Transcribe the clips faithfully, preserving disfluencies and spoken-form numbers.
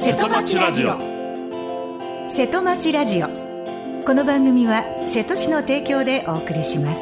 瀬戸町ラジオ。 瀬戸町ラジオ。この番組は瀬戸市の提供でお送りします。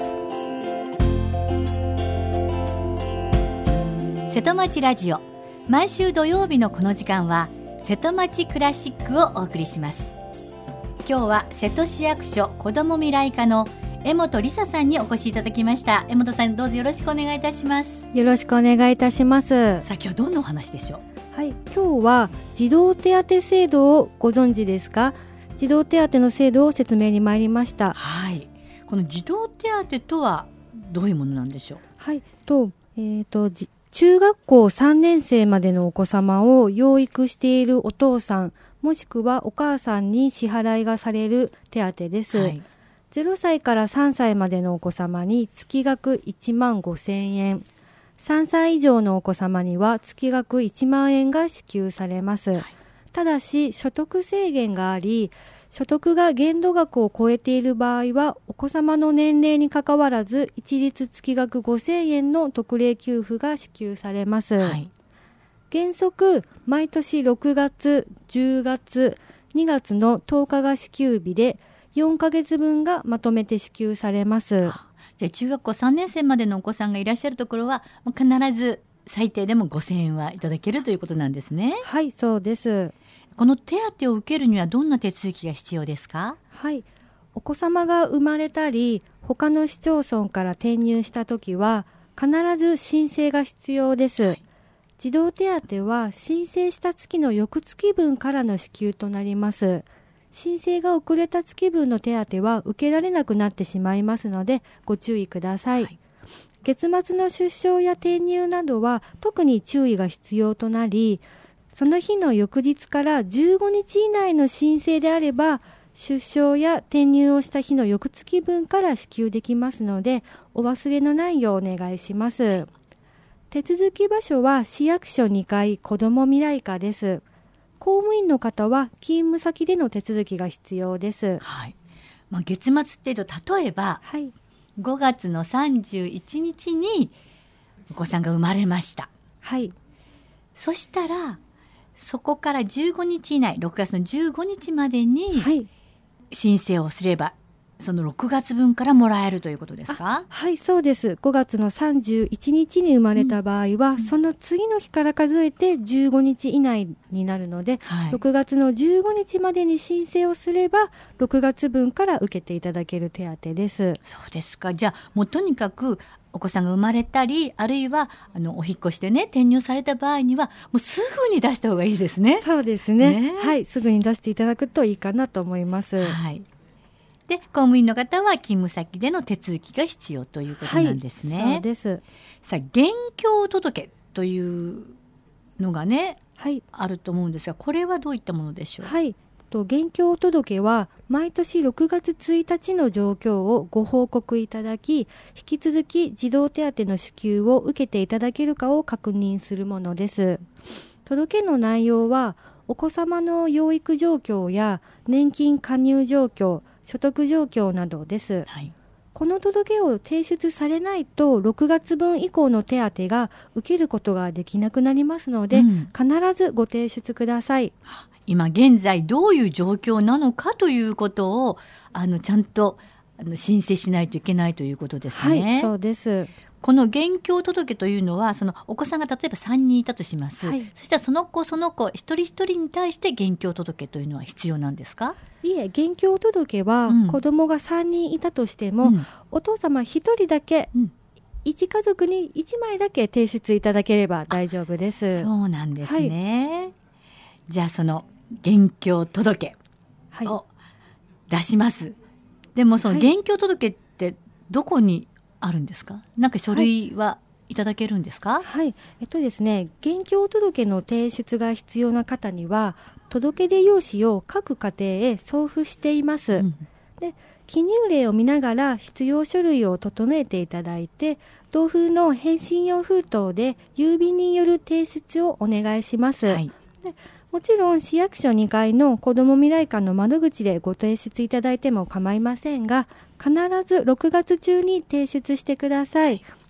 瀬戸町ラジオ、毎週土曜日のこの時間は瀬戸町クラシックをお送りします。今日は瀬戸市役所子ども未来課の江本梨沙さんにお越しいただきました。江本さん、どうぞよろしくお願いいたします。 よろしくお願いいたします。 さあ、今日はどんなお話でしょう。 はい、今日は児童手当制度をご存知ですか。児童手当の制度を説明に参りました。 はい、この児童手当とはどういうものなんでしょう。 はい、と、えーと、中学校さんねん生までのお子様を養育しているお父さんもしくはお母さんに支払いがされる手当です。はい、ゼロさいからさんさいまでのお子様に月額いちまんごせんえん、さんさい以上のお子様には月額いちまんえんが支給されます。はい、ただし所得制限があり、所得が限度額を超えている場合はお子様の年齢にかかわらず一律月額ごせんえんの特例給付が支給されます。はい、原則毎年ろくがつ、じゅうがつ、にがつのとおかが支給日でよんかげつぶんがまとめて支給されます。 じゃあ中学校さんねん生までのお子さんがいらっしゃるところは必ず最低でもごせんえんはいただけるということなんですね。 はい、そうです。 この手当を受けるにはどんな手続きが必要ですか。 はい、お子様が生まれたり他の市町村から転入したときは必ず申請が必要です。はい、児童手当は申請した月の翌月分からの支給となります。申請が遅れた月分の手当は受けられなくなってしまいますのでご注意ください。はい、月末の出生や転入などは特に注意が必要となり、その日の翌日からじゅうごにち以内の申請であれば出生や転入をした日の翌月分から支給できますのでお忘れのないようお願いします。手続き場所は市役所にかい子ども未来課です。公務員の方は勤務先での手続きが必要です。 はい、まあ、月末っていうと例えば、はい、ごがつのさんじゅういちにちにお子さんが生まれました。はい、そしたらそこからじゅうごにち以内、ろくがつのじゅうごにちまでに申請をすれば、そのろくがつぶんからもらえるということですか。 はい、そうです。ごがつのさんじゅういちにちに生まれた場合は、うん、その次の日から数えてじゅうごにち以内になるので、はい、ろくがつのじゅうごにちまでに申請をすればろくがつぶんから受けていただける手当です。 そうですか。じゃあもうとにかくお子さんが生まれたり、あるいはあのお引っ越しでね転入された場合にはもうすぐに出した方がいいですね。 そうですね。ね、はい、すぐに出していただくといいかなと思います。 はい。で、公務員の方は勤務先での手続きが必要ということなんですね。 はい、そうです。 さあ、現況届というのがね、はい、あると思うんですが、これはどういったものでしょう。 はい、と現況届は毎年ろくがつついたちの状況をご報告いただき、引き続き児童手当の支給を受けていただけるかを確認するものです。届の内容はお子様の養育状況や年金加入状況、所得状況などです。はい、この届を提出されないとろくがつぶん以降の手当が受けることができなくなりますので、うん、必ずご提出ください。 今現在どういう状況なのかということをあのちゃんとあの申請しないといけないということですね。 はい、そうです。 この現況届というのはそのお子さんが例えばさんにんいたとします。はい、そしたらその子その子一人一人に対して現況届というのは必要なんですか。 いえ、現況届は子供がさんにんいたとしても、うん、お父様ひとりだけ、うん、いちかぞくにいちまいだけ提出いただければ大丈夫です。 そうなんですね。はい、じゃあその現況届を出します。はい、でもその現況届ってどこにあるんですか。なんか書類はいただけるんですか。 はい、はい、えっとですね、現況届の提出が必要な方には届出用紙を各家庭へ送付しています。うん、で記入例を見ながら必要書類を整えていただいて、同封の返信用封筒で郵便による提出をお願いします。はい、でもちろん市役所にかいの子ども未来館の窓口でご提出いただいても構いませんが、必ずろくがつ中に提出してください。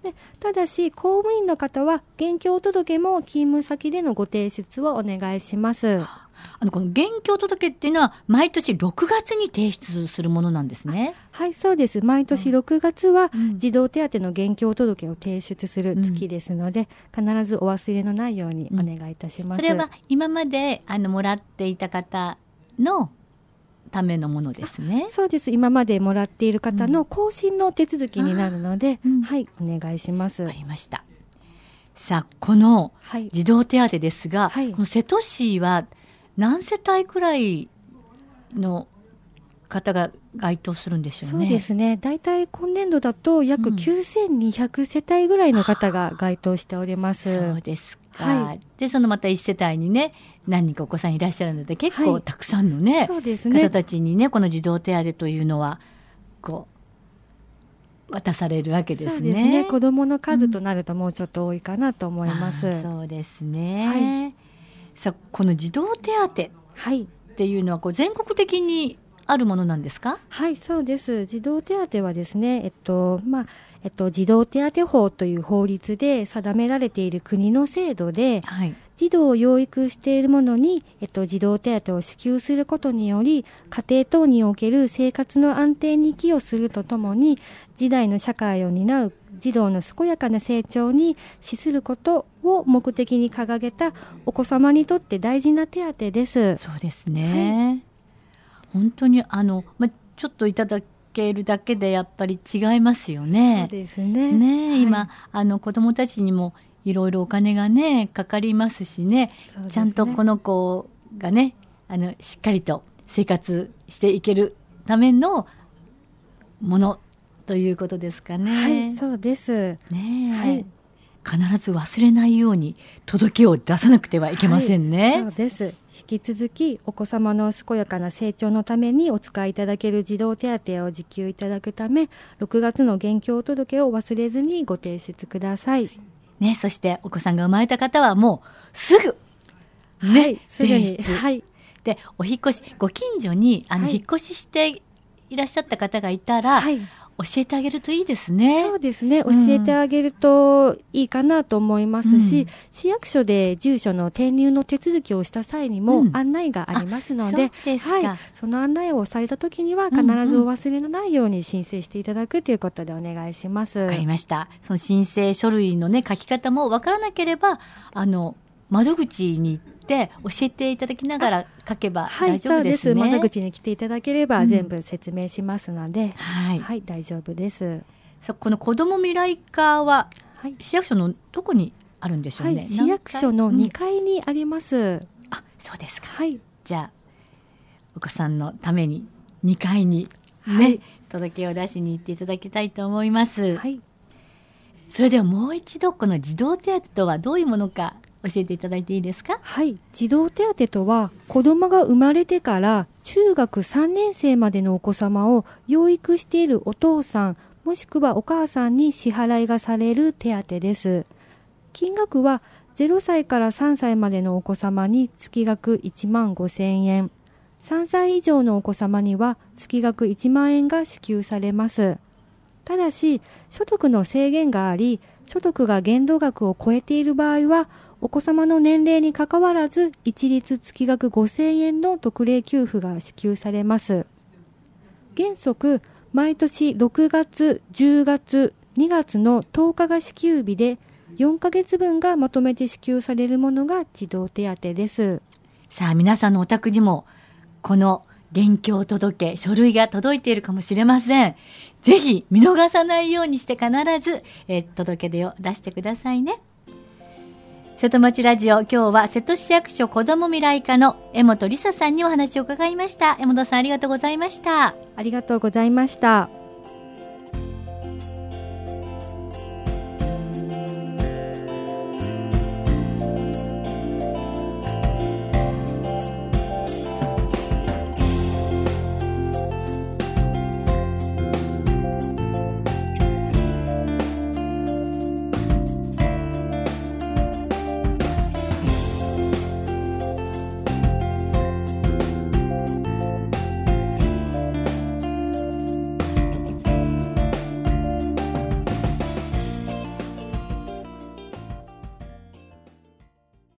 でただし公務員の方は現況届も勤務先でのご提出をお願いします。 あのこの現況届っていうのは毎年ろくがつに提出するものなんですね。 はい、そうです。毎年ろくがつは児童手当の現況届を提出する月ですので、うん、必ずお忘れのないようにお願いいたします。 それは今まであのもらっていた方のためのものですね。 そうです。今までもらっている方の更新の手続きになるので、うん、はいお願いします。 わかりました。さあこの児童手当ですが、はい、この瀬戸市は何世帯くらいの方が該当するんでしょうね。 そうですね。だいたい今年度だと約きゅうせんにひゃく世帯ぐらいの方が該当しております。 そうですか。はい、でそのまたいち世帯にね何人かお子さんいらっしゃるので結構たくさんのね、はい、そうですね、方たちにねこの児童手当というのはこう渡されるわけですね。 そうですね。子どもの数となるともうちょっと多いかなと思います。 うん、そうですね。はい、さあこの児童手当っていうのはこう全国的にあるものなんですか？ はい、そうです。児童手当はですね、えっとまあえっと、児童手当法という法律で定められている国の制度で、はい、児童を養育している者に、えっと、児童手当を支給することにより家庭等における生活の安定に寄与するとともに次代の社会を担う児童の健やかな成長に資することを目的に掲げたお子様にとって大事な手当です。 そうですね、はい、本当にあの、ま、ちょっといただけるだけでやっぱり違いますよね。 そうですね。 ね、はい、今あの子どもたちにもいろいろお金がねかかりますし ね, ねちゃんとこの子がねあのしっかりと生活していけるためのものということですかね。 はい、そうです、 ね、はい、必ず忘れないように届けを出さなくてはいけませんね。 はい、そうです。引き続きお子様の健やかな成長のためにお使いいただける児童手当を受給いただくためろくがつの現況届を忘れずにご提出ください、 ね、そしてお子さんが生まれた方はもうすぐ、ね、はい、 すぐに、はい、 でお引越しご近所にあの、はい、引っ越ししていらっしゃった方がいたら、はい、教えてあげるといいですね。 そうですね、教えてあげるといいかなと思いますし、うん、市役所で住所の転入の手続きをした際にも案内がありますので、うん、そうですか、はい、その案内をされた時には必ずお忘れのないように申請していただくということでお願いします。 わかりました。その申請書類の、ね、書き方もわからなければあの窓口に行って教えていただきながら書けば大丈夫ですね。はい、そうです。 窓口に来ていただければ全部説明しますので、うん、はい、はい、大丈夫です。 さこの子ども未来課は、はい、市役所のどこにあるんでしょうね。 はい、市役所のにかいにあります、うん、 あ、そうですか、 はい、 じゃあお子さんのためににかいに、ね、はい、届けを出しに行っていただきたいと思います、はい、それではもう一度この児童手当とはどういうものか教えていただいていいですか？ はい、児童手当とは子どもが生まれてから中学さんねん生までのお子様を養育しているお父さんもしくはお母さんに支払いがされる手当です。金額はゼロさいからさんさいまでのお子様に月額いちまんごせんえん、さんさい以上のお子様には月額いちまんえんが支給されます。ただし所得の制限があり所得が限度額を超えている場合はお子様の年齢にかかわらず一律月額ごせんえんの特例給付が支給されます。原則毎年ろくがつ、じゅうがつ、にがつのとおかが支給日でよんかげつぶんがまとめて支給されるものが児童手当です。 さあ皆さんのお宅にもこの現況届書類が届いているかもしれません。ぜひ見逃さないようにして必ず、えー、届け出を出してくださいね。瀬戸町ラジオ、今日は瀬戸市役所子ども未来課の江本理沙さんにお話を伺いました。江本さんありがとうございました。 ありがとうございました。